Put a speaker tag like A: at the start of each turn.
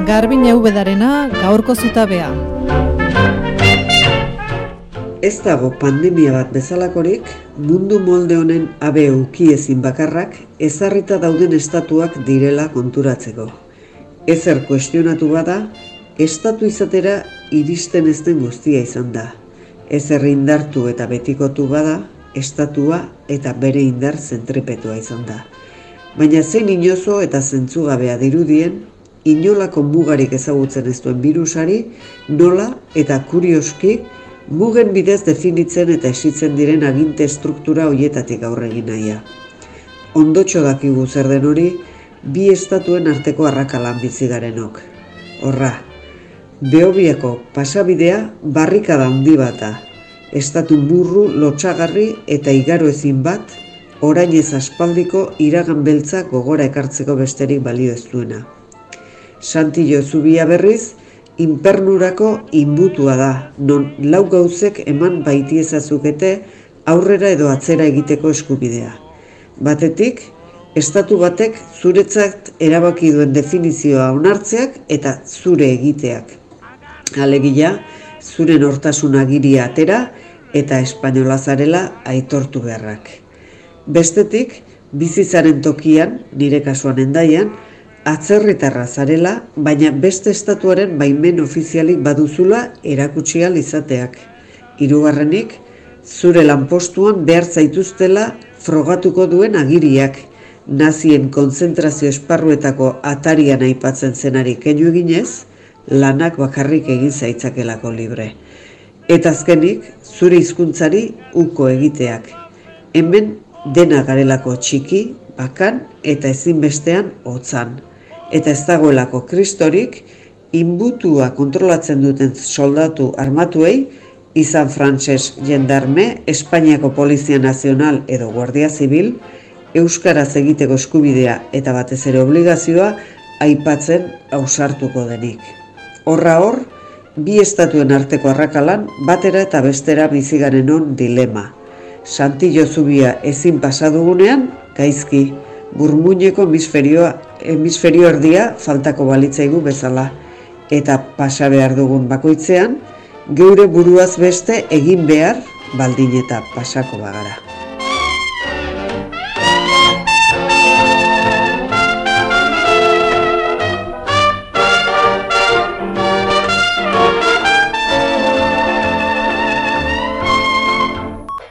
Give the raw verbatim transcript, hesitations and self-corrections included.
A: Garbin Eubedarena gaurko zutabea.
B: Ez dago pandemia bat bezalakorik, mundu molde honen habe ukiezin bakarrak ezarrita dauden estatuak direla konturatzeko. Ezer kuestionatu bada, estatu izatera iristen ez den guztia izan da. Ezer indartu eta betikotu bada, estatua eta bere indar zentripetua izan da. Baina zein inozo eta zentzugabea dirudien, inolako mugarik ezagutzen ez duen birusari, nola eta kurioski, mugen bidez definitzen eta esitzen diren aginte struktura hoietatik aurre egin nahia. Ondotxo dakigu zer den hori, bi estatuen arteko arrakalan bizi garenok. Horra, Behobiako pasabidea barrikada handi bata, estatu burru lotsagarri eta igaro ezin bat, orainez aspaldiko iragan beltza gogora ekartzeko besterik balio ez duena. Santillo zubia berriz, inpernurako inbutua da, non lau gauzek eman baitiezazukete aurrera edo atzera egiteko eskubidea. Batetik, estatu batek zuretzat erabaki duen definizioa onartzeak eta zure egiteak. Alegia, zure nortasun agiria atera eta espainola zarela aitortu beharrak. Bestetik, bizizaren tokian, nire kasuan Hendaian, atzerritarra zarela, baina beste estatuaren baimen ofizialik baduzula erakutsi ahal izateak. Hirugarrenik, zure lanpostuan behar zaituztela frogatuko duen agiriak, nazien kontzentrazio esparruetako atarian aipatzen zenari keinu eginez, lanak bakarrik egin zaitzakelako libre. Eta azkenik, zure hizkuntzari uko egiteak. Hemen dena garelako txiki, bakan eta ezinbestean hotzan. Eta ez dagoelako kristorik, inbutua kontrolatzen duten soldatu armatuei, izan frantses jendarme, Espainiako Polizia Nazional edo Guardia Zibil, euskaraz egiteko eskubidea eta batez ere obligazioa aipatzen ausartuko denik. Horra hor, bi estatuen arteko arrakalan batera eta bestera bizigaren on dilema. Santillo zubia ezin pasadugunean, gaizki, burmuineko hemisferioa, hemisferio erdia faltako balitzaigu bezala, eta pasa behar dugun bakoitzean, geure buruaz beste egin behar baldin eta pasako bagara.